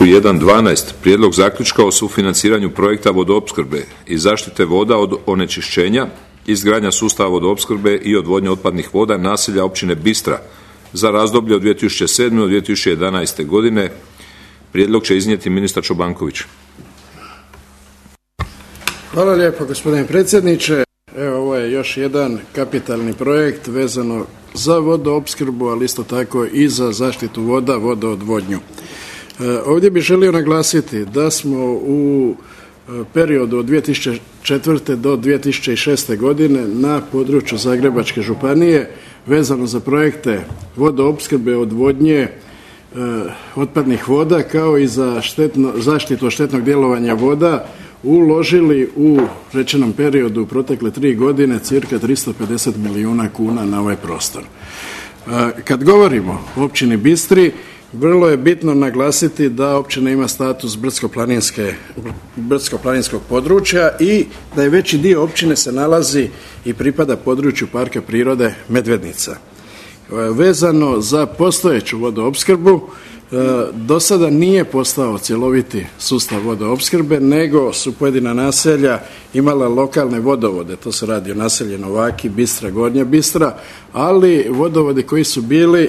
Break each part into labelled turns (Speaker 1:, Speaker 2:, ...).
Speaker 1: 1.12. Prijedlog zaključka o sufinanciranju projekta vodoopskrbe i zaštite voda od onečišćenja, izgradnja sustava vodoopskrbe i odvodnje otpadnih voda naselja općine Bistra za razdoblje od 2007. do 2011. godine. Prijedlog će iznijeti ministar Čobanković.
Speaker 2: Hvala lijepo, gospodine predsjedniče. Evo, ovo je još jedan kapitalni projekt vezano za vodoopskrbu, ali isto tako i za zaštitu voda, vodoodvodnju. Ovdje bih želio naglasiti da smo u periodu od 2004. do 2006. godine na području Zagrebačke županije vezano za projekte vodoopskrbe, odvodnje, otpadnih voda kao i za zaštitu od štetnog djelovanja voda uložili u rečenom periodu u protekle 3 godine cirka 350 milijuna kuna na ovaj prostor. Kad govorimo o općini Bistri, vrlo je bitno naglasiti da općina ima status brdsko-planinskog područja i da je veći dio općine se nalazi i pripada području Parka prirode Medvednica. Vezano za postojeću vodoopskrbu, do sada nije postao cjeloviti sustav vodoopskrbe, nego su pojedina naselja imala lokalne vodovode. To se radi o naselju Novaki, Bistra, Gornja Bistra, ali vodovodi koji su bili,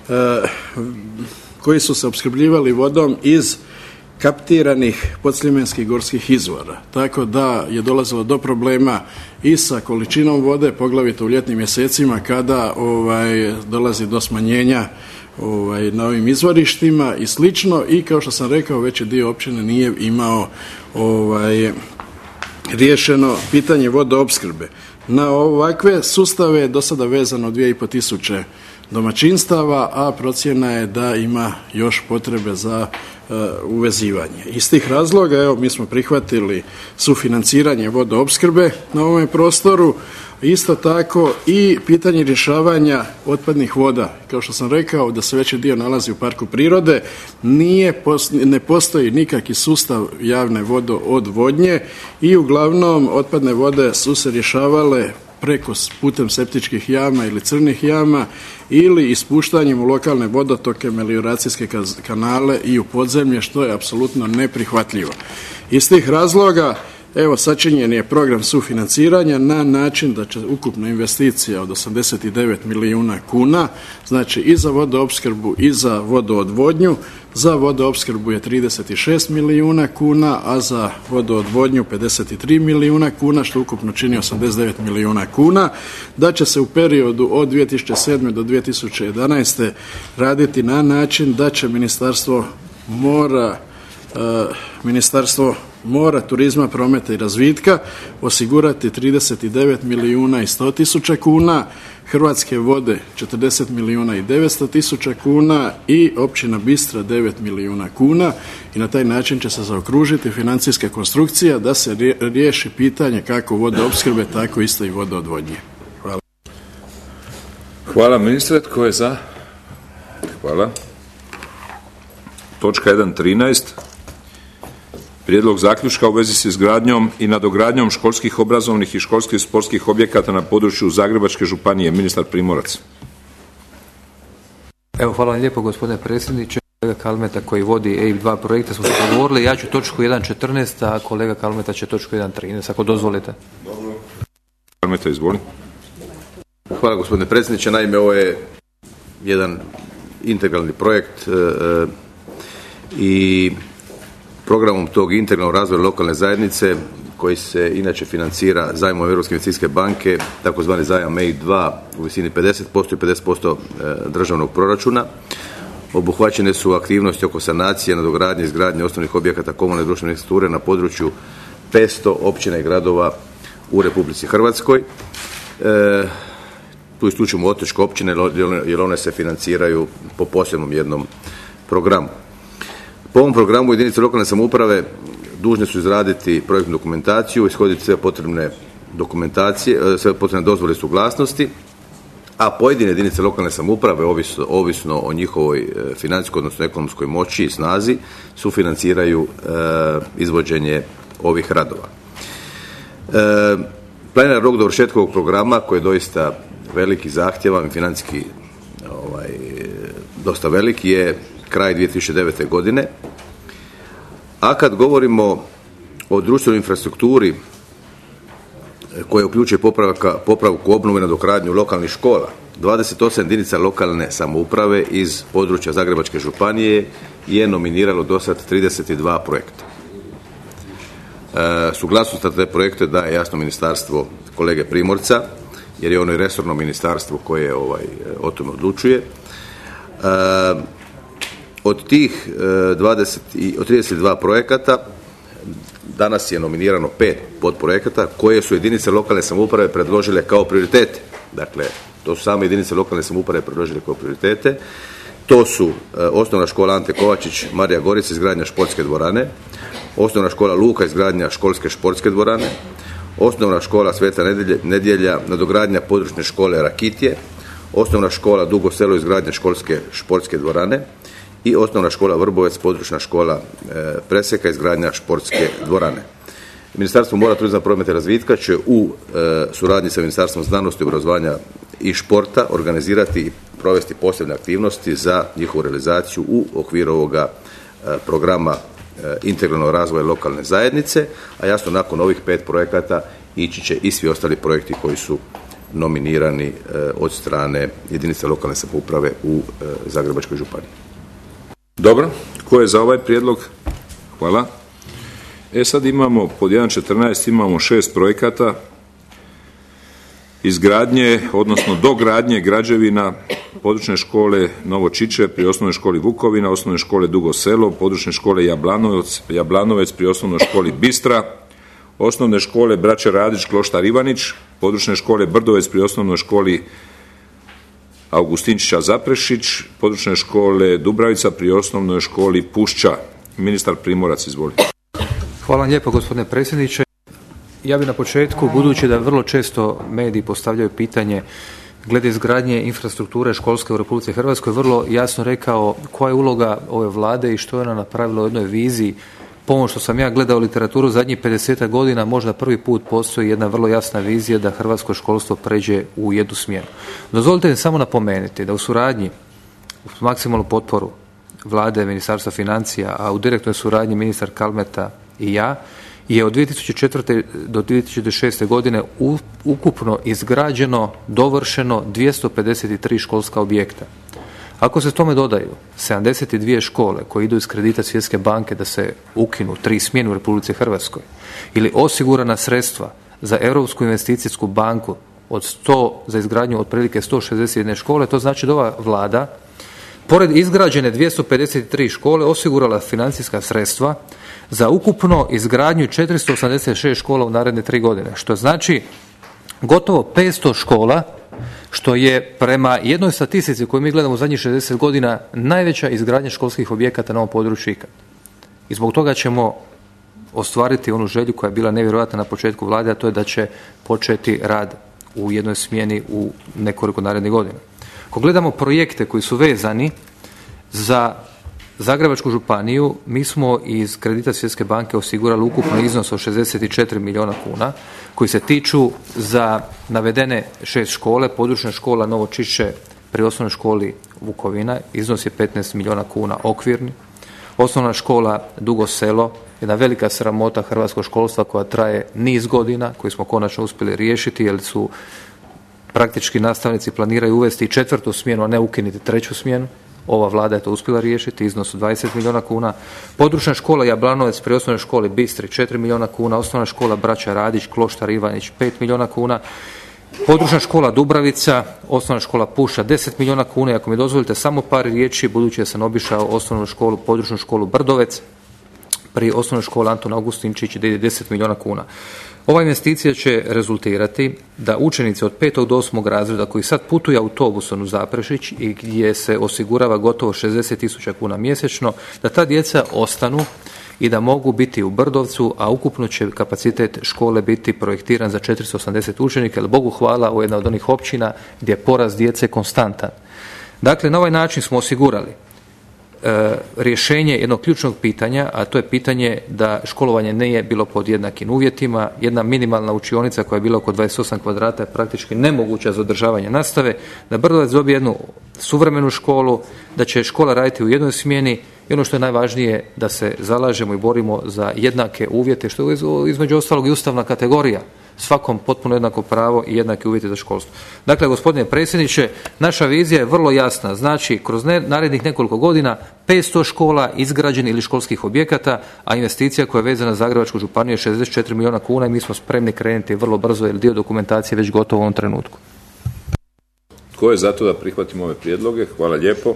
Speaker 2: koji su se opskrbljivali vodom iz kaptiranih podsljemenskih gorskih izvora. Tako da je dolazilo do problema i sa količinom vode, poglavito u ljetnim mjesecima kada dolazi do smanjenja na ovim izvorištima i slično, i kao što sam rekao, veći dio općine nije imao riješeno pitanje vodoopskrbe. Na ovakve sustave je do sada vezano 2500 domaćinstava, a procjena je da ima još potrebe za uvezivanje. Iz tih razloga, evo, mi smo prihvatili sufinanciranje vodoopskrbe na ovom prostoru, isto tako i pitanje rješavanja otpadnih voda. Kao što sam rekao, da se veći dio nalazi u parku prirode, ne postoji nikakvi sustav javne vodoodvodnje i uglavnom otpadne vode su se rješavale putem septičkih jama ili crnih jama ili ispuštanjem u lokalne vodotoke, melioracijske kanale i u podzemlje, što je apsolutno neprihvatljivo. Iz tih razloga, evo, sačinjen je program sufinanciranja na način da će ukupna investicija od 89 milijuna kuna, znači i za vodoopskrbu i za vodoodvodnju. Za vodoopskrbu je 36 milijuna kuna, a za vodoodvodnju 53 milijuna kuna, što ukupno čini 89 milijuna kuna. Da će se u periodu od 2007. do 2011. raditi na način da će Ministarstvo mora, turizma, prometa i razvitka osigurati 39 milijuna i 100 tisuća kuna, Hrvatske vode 40 milijuna i 900 tisuća kuna i općina Bistra 9 milijuna kuna, i na taj način će se zaokružiti financijska konstrukcija da se riješi pitanje kako vodoopskrbe, tako isto i vodoodvodnje. Hvala.
Speaker 1: Hvala ministre. Tko je za? Hvala. Točka 1.13. Prijedlog zaključka u vezi s izgradnjom i nadogradnjom školskih obrazovnih i školskih sportskih objekata na području Zagrebačke županije. Ministar Primorac.
Speaker 3: Evo, hvala vam lijepo, gospodine predsjedniče. Kolega Kalmeta koji vodi EIB 2 projekta smo se dogovorili. Ja ću točku 1.14, a kolega Kalmeta će točku 1.13, ako dozvolite.
Speaker 1: Kalmeta, izvoli.
Speaker 4: Hvala, gospodine predsjedniče. Naime, ovo je jedan integralni projekt i programom tog integralnog razvoja lokalne zajednice, koji se inače financira zajmom Europske investicijske banke, takozvani zajam EIB 2 u visini 50% i 50% državnog proračuna. Obuhvaćene su aktivnosti oko sanacije, nadogradnje, izgradnje osnovnih objekata komunalne i društvene infrastrukture na području 500 općina i gradova u Republici Hrvatskoj. Tu isključujemo otočke općine jer one se financiraju po posebnom jednom programu. Po ovom programu jedinice lokalne samouprave dužne su izraditi projektnu dokumentaciju, ishoditi sve potrebne dokumentacije, sve potrebne dozvole i suglasnosti, a pojedine jedinice lokalne samouprave, ovisno o njihovoj financijskoj, odnosno ekonomskoj moći i snazi, sufinanciraju izvođenje ovih radova. Planiran rok dovršetka ovog programa, koji je doista veliki, zahtjevan, financijski dosta veliki, je kraj 2009. godine A kad govorimo o društvenoj infrastrukturi koja uključuje popravku, obnovu i nadogradnju lokalnih škola, 28 jedinica lokalne samouprave iz područja Zagrebačke županije je nominiralo do sad 32 projekta. Suglasnost na te projekte daje jasno ministarstvo kolege Primorca, jer je ono i resorno ministarstvo koje o tome odlučuje. Od tih 32 projekata danas je nominirano 5 podprojekata koje su jedinice lokalne samouprave predložile kao prioritete. Dakle, to su same jedinice lokalne samouprave predložile kao prioritete. To su osnovna škola Ante Kovačić, Marija Gorica, izgradnja športske dvorane, osnovna škola Luka, izgradnja školske športske dvorane, osnovna škola Sveta Nedjelja, nadogradnja područne škole Rakitje, osnovna škola Dugo Selo, izgradnja školske športske dvorane i osnovna škola Vrbovec, područna škola Preseka, izgradnja športske dvorane. Ministarstvo mora, turizma, prometa i razvitka će u suradnji sa Ministarstvom znanosti, obrazovanja i športa organizirati i provesti posebne aktivnosti za njihovu realizaciju u okviru ovoga programa integralnog razvoja lokalne zajednice, a jasno nakon ovih 5 projekata ići će i svi ostali projekti koji su nominirani od strane jedinice lokalne samouprave u Zagrebačkoj županiji.
Speaker 1: Dobro, ko je za ovaj prijedlog? Hvala. Sad imamo pod 1.14 imamo 6 projekata izgradnje, odnosno dogradnje građevina područne škole Novo Čiče pri osnovnoj školi Vukovina, osnovne škole Dugo Selo, područne škole Jablanovec pri osnovnoj školi Bistra, osnovne škole Braće Radić, Kloštar Ivanić, područne škole Brdovec pri osnovnoj školi Augustinčića Zaprešić, područne škole Dubravica pri osnovnoj školi Pušća. Ministar Primorac, izvolite.
Speaker 3: Hvala vam lijepo, gospodine predsjedniče. Ja bih na početku, budući da vrlo često mediji postavljaju pitanje glede izgradnje infrastrukture školske u Republici Hrvatskoj, vrlo jasno rekao koja je uloga ove Vlade i što je ona napravila u jednoj viziji. Po ovom što sam ja gledao literaturu zadnjih 50 godina, možda prvi put postoji jedna vrlo jasna vizija da hrvatsko školstvo pređe u jednu smjeru. Dozvolite mi samo napomenuti da u suradnji, uz maksimalnu potporu Vlade, Ministarstva financija, a u direktnoj suradnji ministar Kalmeta i ja, je od 2004. do 2006. godine ukupno izgrađeno, dovršeno 253 školska objekta. Ako se tome dodaju 72 škole koje idu iz kredita Svjetske banke da se ukinu 3 smjene u Republici Hrvatskoj ili osigurana sredstva za Europsku investicijsku banku za izgradnju otprilike 161 škole, to znači da ova Vlada pored izgrađene 253 škole osigurala financijska sredstva za ukupno izgradnju 486 škola u naredne 3 godine, što znači gotovo 500 škola, što je prema jednoj statistici koju mi gledamo u zadnjih 60 godina najveća izgradnja školskih objekata na ovom području ikad. I zbog toga ćemo ostvariti onu želju koja je bila nevjerojatna na početku Vlade, a to je da će početi rad u jednoj smjeni u nekoliko narednih godina. Ako gledamo projekte koji su vezani za Zagrebačku županiju, mi smo iz kredita Svjetske banke osigurali ukupno iznos od 64 milijuna kuna koji se tiču za navedene 6 škole, područna škola Novo Čiče pri osnovnoj školi Vukovina, iznos je 15 milijuna kuna okvirni, osnovna škola Dugo Selo, jedna velika sramota hrvatskog školstva koja traje niz godina, koju smo konačno uspjeli riješiti jer su praktički nastavnici planiraju uvesti 4. smjenu, a ne ukinuti 3. smjenu. Ova Vlada je to uspjela riješiti, iznos od 20 milijuna kuna. Područna škola Jablanovec pri osnovnoj školi Bistri 4 milijuna kuna, osnovna škola Braća Radić, Kloštar Ivanić 5 milijuna kuna, područna škola Dubravica, osnovna škola Pušća 10 milijuna kuna. I ako mi dozvolite samo par riječi, budući da sam obišao osnovnu školu, područnu školu Brdovec, pri osnovnoj školi Antun Augustinčić ide 10 milijuna kuna. Ova investicija će rezultirati da učenici od 5. do 8. razreda koji sad putuju autobusom u Zaprešić i gdje se osigurava gotovo 60.000 kuna mjesečno, da ta djeca ostanu i da mogu biti u Brdovcu, a ukupno će kapacitet škole biti projektiran za 480 učenika, jer Bogu hvala, ovo je jedna od onih općina gdje je porast djece konstantan. Dakle, na ovaj način smo osigurali rješenje jednog ključnog pitanja, a to je pitanje da školovanje nije bilo pod jednakim uvjetima. Jedna minimalna učionica koja je bila oko 28 kvadrata je praktički nemoguća za održavanje nastave, da Brdovac dobije jednu suvremenu školu, da će škola raditi u jednoj smjeni i ono što je najvažnije da se zalažemo i borimo za jednake uvjete, što je između ostalog i ustavna kategorija, svakom potpuno jednako pravo i jednake uvjete za školstvo. Dakle, gospodine predsjedniče, naša vizija je vrlo jasna, znači kroz narednih nekoliko godina 500 škola izgrađenih ili školskih objekata, a investicija koja je vezana za Zagrebačku županiju je 64 milijuna kuna i mi smo spremni krenuti vrlo brzo jer dio dokumentacije je već gotov u ovom trenutku.
Speaker 1: Tko je za to da prihvatimo ove prijedloge? Hvala lijepo.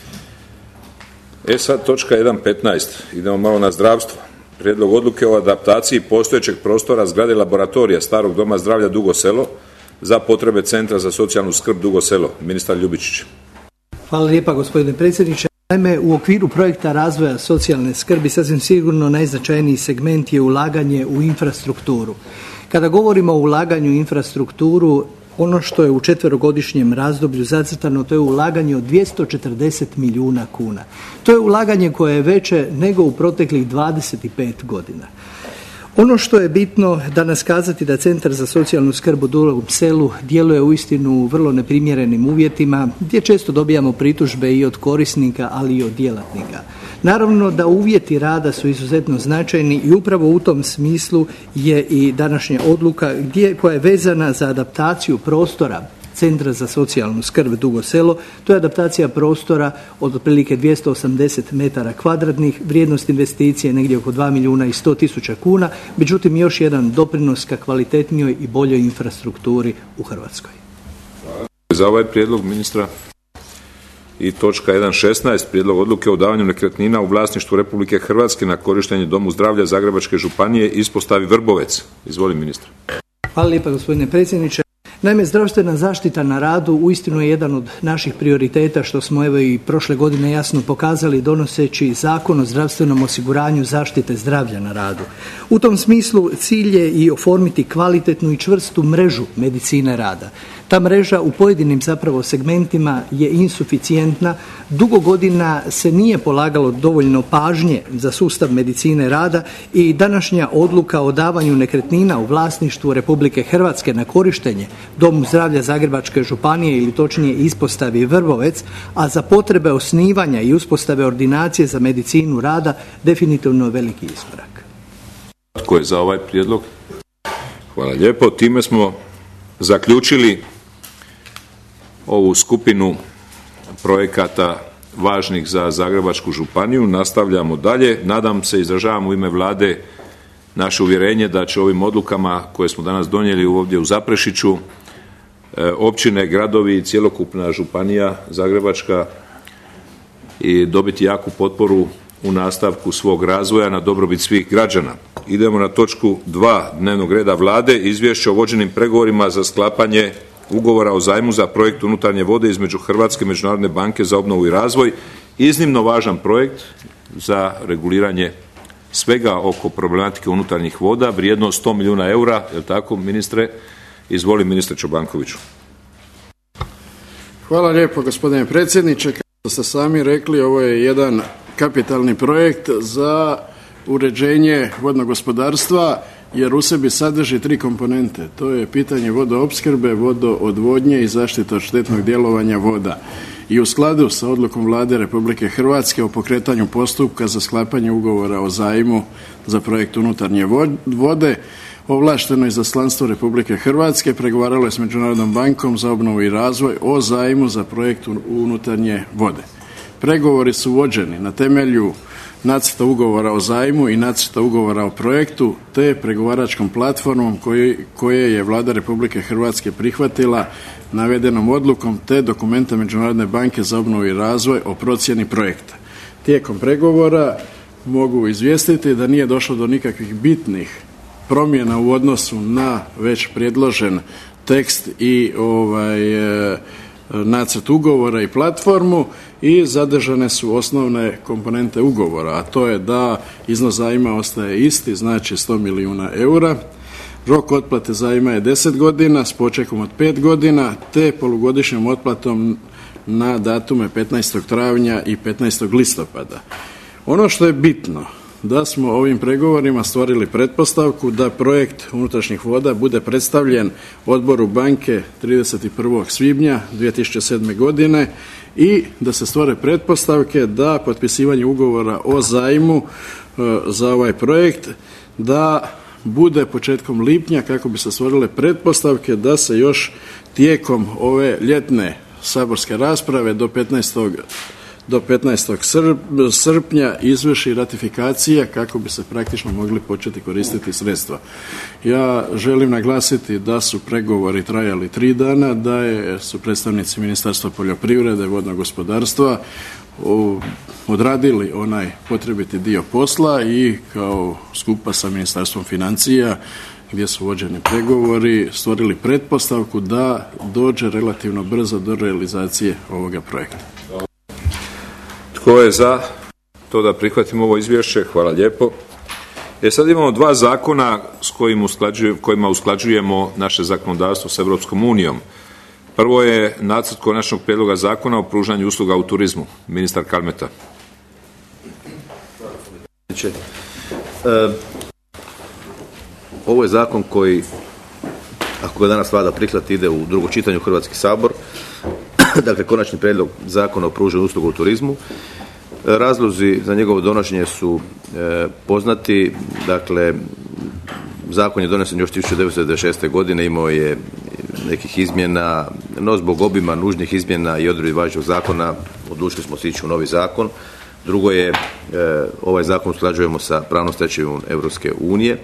Speaker 1: Sad točka 1.15. Idemo malo na zdravstvo. Prijedlog odluke o adaptaciji postojećeg prostora zgrade laboratorija Starog doma zdravlja Dugo Selo za potrebe Centra za socijalnu skrb Dugo Selo. Ministar Ljubičić.
Speaker 5: Hvala lijepa gospodine predsjedniče. Naime, u okviru projekta razvoja socijalne skrbi sasvim sigurno najznačajniji segment je ulaganje u infrastrukturu. Kada govorimo o ulaganju u infrastrukturu, ono što je u 4-godišnjem razdoblju zacrtano, to je ulaganje od 240 milijuna kuna. To je ulaganje koje je veće nego u proteklih 25 godina. Ono što je bitno danas kazati da Centar za socijalnu skrb u Dugom Selu djeluje uistinu u vrlo neprimjerenim uvjetima gdje često dobijamo pritužbe i od korisnika, ali i od djelatnika. Naravno da uvjeti rada su izuzetno značajni i upravo u tom smislu je i današnja odluka koja je vezana za adaptaciju prostora Centra za socijalnu skrb Dugo Selo. To je adaptacija prostora od otprilike 280 metara kvadratnih, vrijednost investicije negdje oko 2 milijuna i 100 tisuća kuna, međutim još jedan doprinos ka kvalitetnijoj i boljoj infrastrukturi u Hrvatskoj.
Speaker 1: Hvala. Za ovaj prijedlog ministra. I točka 1.16. Prijedlog odluke o davanju nekretnina u vlasništvu Republike Hrvatske na korištenje Domu zdravlja Zagrebačke županije ispostavi Vrbovec. Izvoli ministra.
Speaker 5: Hvala lijepa gospodine predsjedniče. Naime, zdravstvena zaštita na radu uistinu je jedan od naših prioriteta što smo evo i prošle godine jasno pokazali donoseći Zakon o zdravstvenom osiguranju zaštite zdravlja na radu. U tom smislu cilj je i oformiti kvalitetnu i čvrstu mrežu medicine rada. Ta mreža u pojedinim zapravo segmentima je insuficijentna. Dugo godina se nije polagalo dovoljno pažnje za sustav medicine rada i današnja odluka o davanju nekretnina u vlasništvu Republike Hrvatske na korištenje Domu zdravlja Zagrebačke županije ili točnije ispostavi Vrbovec, a za potrebe osnivanja i uspostave ordinacije za medicinu rada definitivno je veliki iskorak.
Speaker 1: Tko je za ovaj prijedlog? Hvala lijepo. Time smo zaključili ovu skupinu projekata važnih za Zagrebačku županiju. Nastavljamo dalje. Nadam se, izražavam u ime Vlade naše uvjerenje da će ovim odlukama koje smo danas donijeli ovdje u Zaprešiću općine, gradovi i cjelokupna županija Zagrebačka i dobiti jaku potporu u nastavku svog razvoja na dobrobit svih građana. Idemo na točku 2 dnevnog reda Vlade, izvješće o vođenim pregovorima za sklapanje ugovora o zajmu za projekt unutarnje vode između Hrvatske međunarodne banke za obnovu i razvoj. Iznimno važan projekt za reguliranje svega oko problematike unutarnjih voda, vrijedno 100 milijuna eura, je li tako ministre? Izvoli ministre Čobankoviću.
Speaker 2: Hvala lijepo gospodine predsjedniče. Kao ste sami rekli, ovo je jedan kapitalni projekt za uređenje vodnog gospodarstva jer u sebi sadrži 3 komponente. To je pitanje vodoopskrbe, vodoodvodnje i zaštita od štetnog djelovanja voda. I u skladu sa odlukom Vlade Republike Hrvatske o pokretanju postupka za sklapanje ugovora o zajmu za projekt unutarnje vode, ovlašteno izaslanstvo Republike Hrvatske pregovaralo je s Međunarodnom bankom za obnovu i razvoj o zajmu za projekt unutarnje vode. Pregovori su vođeni na temelju nacrta ugovora o zajmu i nacrta ugovora o projektu te pregovaračkom platformom koje je Vlada Republike Hrvatske prihvatila navedenom odlukom te dokumenta Međunarodne banke za obnovu i razvoj o procjeni projekta. Tijekom pregovora mogu izvijestiti da nije došlo do nikakvih bitnih promjena u odnosu na već predložen tekst i nacrt ugovora i platformu i zadržane su osnovne komponente ugovora, a to je da iznos zajma ostaje isti, znači 100 milijuna eura. Rok otplate zajma je 10 godina s počekom od 5 godina te polugodišnjom otplatom na datume 15. travnja i 15. listopada. Ono što je bitno da smo ovim pregovorima stvorili pretpostavku da projekt unutrašnjih voda bude predstavljen Odboru banke 31. svibnja 2007. godine i da se stvore pretpostavke da potpisivanje ugovora o zajmu za ovaj projekt da bude početkom lipnja kako bi se stvorile pretpostavke da se još tijekom ove ljetne saborske rasprave do 15. srpnja izvrši ratifikacija kako bi se praktično mogli početi koristiti sredstva. Ja želim naglasiti da su pregovori trajali 3 dana, da su predstavnici Ministarstva poljoprivrede, vodnog gospodarstva odradili onaj potrebiti dio posla i kao skupa sa Ministarstvom financija gdje su vođeni pregovori stvorili pretpostavku da dođe relativno brzo do realizacije ovoga projekta.
Speaker 1: Tko je za to da prihvatimo ovo izvješće? Hvala lijepo. Sad imamo 2 zakona s kojima usklađujemo naše zakonodavstvo s Europskom unijom. Prvo je nacrt konačnog prijedloga zakona o pružanju usluga u turizmu. Ministar Kalmeta.
Speaker 4: Ovo je zakon koji, ako ga danas Vlada prihvati, ide u drugo čitanje u Hrvatski sabor. Dakle, konačni prijedlog zakona o pružanju usluga u turizmu. Razlozi za njegovo donošenje su poznati. Dakle, zakon je donesen još 1996. godine, imao je nekih izmjena, no zbog obima nužnih izmjena i odredbi važećeg zakona odlučili smo se ići u novi zakon. Drugo je, ovaj zakon usklađujemo sa pravnom stečevinom Europske unije.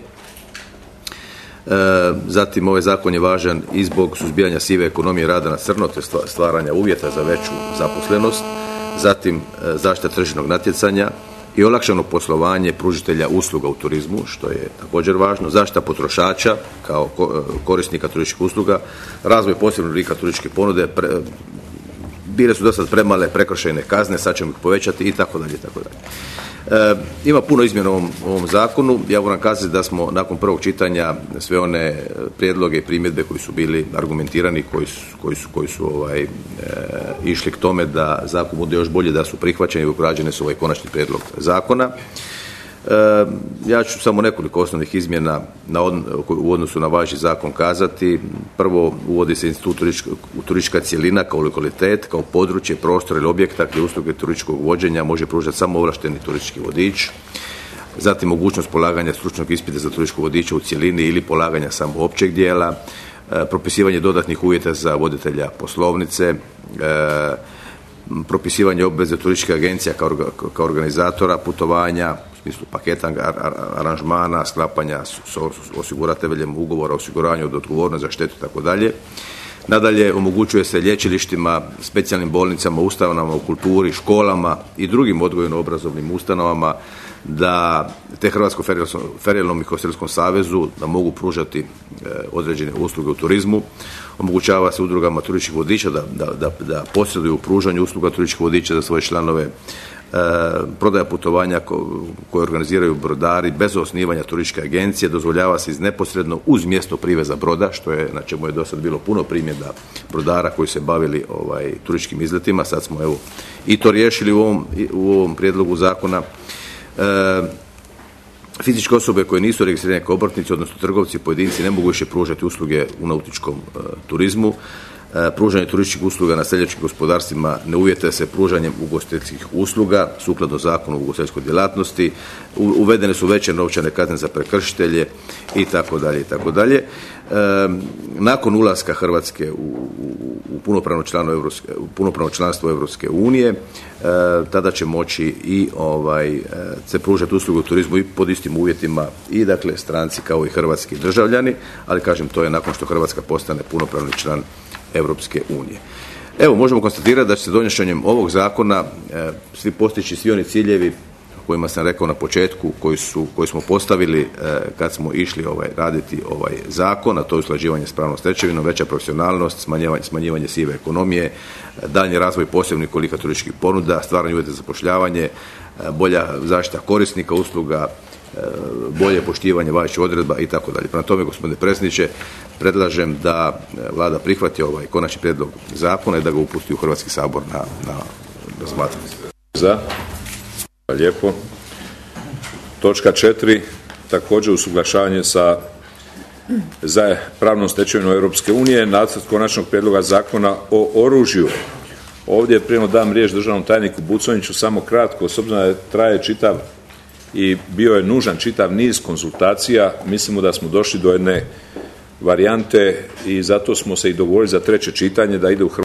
Speaker 4: Zatim, ovaj zakon je važan i zbog suzbijanja sive ekonomije, rada na crno te stvaranja uvjeta za veću zaposlenost. Zatim, zaštita tržišnog natjecanja i olakšano poslovanje pružitelja usluga u turizmu, što je također važno. Zaštita potrošača kao korisnika turističkih usluga, razvoj posebnog oblika turističke ponude, bile su dosad premale prekršajne kazne, sad ćemo ih povećati i tako dalje, tako dalje. Ima puno izmjena u ovom zakonu. Ja moram kazati da smo nakon prvog čitanja sve one prijedloge i primjedbe koji su bili argumentirani, koji su išli k tome da zakon bude još bolje, da su prihvaćeni i ugrađene su ovaj konačni prijedlog zakona. Ja ću samo nekoliko osnovnih izmjena u odnosu na važeći zakon kazati. Prvo, uvodi se institut turistička cjelina kao lokalitet, kao područje, prostor ili objekta gdje usluge turističkog vođenja može pružati samo ovlašteni turistički vodič. Zatim, mogućnost polaganja stručnog ispita za turističkog vodiča u cjelini ili polaganja samo općeg dijela. Propisivanje dodatnih uvjeta za voditelja poslovnice. Propisivanje obveze turističke agencija kao organizatora putovanja u smislu paketa aranžmana, sklapanja s osigurateljem ugovora o osiguranju od odgovornosti za štetu itd. Nadalje, omogućuje se lječilištima, specijalnim bolnicama, ustanovama u kulturi, školama i drugim odgojno-obrazovnim ustanovama da te Hrvatskom ferijalnom i hostelskom savezu da mogu pružati određene usluge u turizmu. Omogućava se udrugama turističkih vodiča da posreduju u pružanju usluga turističkih vodiča za svoje članove. Prodaja putovanja koje organiziraju brodari bez osnivanja turističke agencije dozvoljava se neposredno uz mjesto priveza broda, što je na čemu je do sad bilo puno primjedba brodara koji se bavili turističkim izletima. Sad smo i to riješili u ovom prijedlogu zakona. Fizičke osobe koje nisu registrirane kao obrtnici, odnosno trgovci, pojedinci, ne mogu više pružati usluge u nautičkom turizmu. Pružanje turističkih usluga na seljačkim gospodarstvima ne uvjetuje se pružanjem ugostiteljskih usluga sukladno zakonu o ugostiteljskoj djelatnosti. Uvedene su veće novčane kazne za prekršitelje itd. Nakon ulaska Hrvatske u punopravno članstvo Europske unije, tada će moći i se pružati usluge u turizmu i pod istim uvjetima i dakle stranci kao i hrvatski državljani, ali kažem, to je nakon što Hrvatska postane punopravni član Europske unije. Evo, možemo konstatirati da će se donošenjem ovog zakona postići svi oni ciljevi kojima sam rekao na početku, koji smo postavili kad smo išli raditi ovaj zakon, a to je usklađivanje s pravnom stečevinom, veća profesionalnost, smanjivanje sive ekonomije, daljnji razvoj posebnih oblika turističkih ponuda, stvaranje uvjeta za zapošljavanje, bolja zaštita korisnika usluga, bolje poštivanje važećih odredba itd. Prema tome, gospodine predsjedniče, predlažem da Vlada prihvati ovaj konačni prijedlog zakona i da ga upusti u Hrvatski sabor na razmatranje.
Speaker 1: Za. Lijepo. Točka 4. Također usuglašavanje sa pravnom stečevinom Europske unije, nacrt konačnog prijedloga zakona o oružju. Ovdje prije dam riječ državnom tajniku Buconjiću samo kratko, s obzirom da traje čitav i bio je nužan čitav niz konzultacija. Mislimo da smo došli do jedne varijante i zato smo se i dogovorili za treće čitanje da ide u